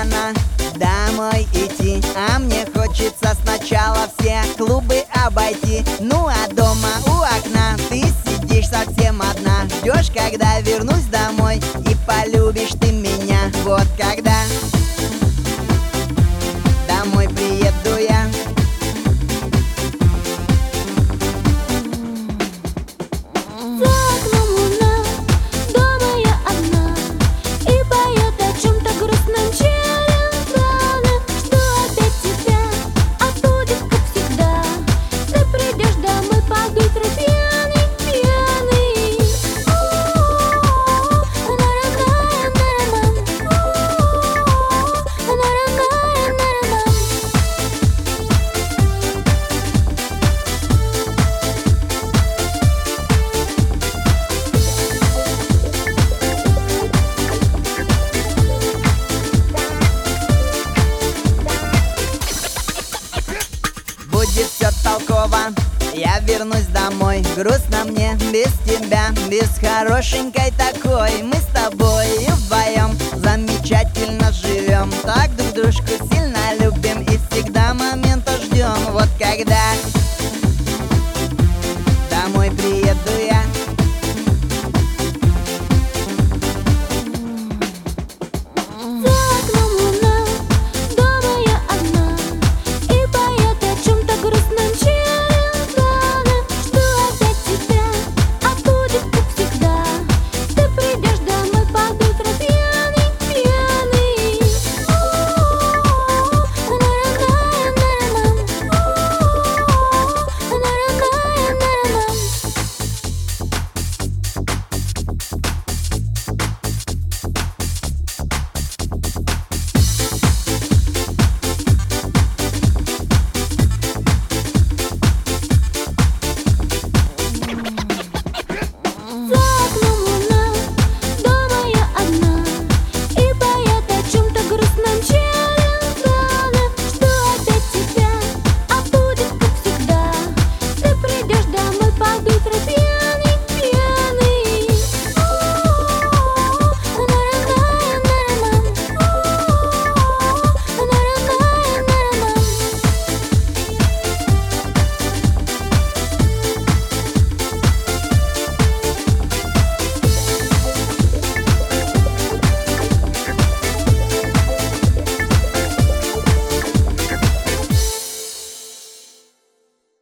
рано домой идти, а мне хочется сначала все клубы обойти. Ну а дома у окна ты сидишь совсем одна, ждешь, когда вернусь домой и полюбишь ты меня. Вот когда домой приеду я. За окном луна, дома я одна, и поет о чем-то грустном Челентано. Жду опять тебя, а будет как всегда. Ты придешь домой под утро пьяный, пьяный. Будет все толково, я вернусь домой. Грустно мне без тебя, без хорошенькой такой. Мы с тобой вдвоем замечательно живем, так друг дружку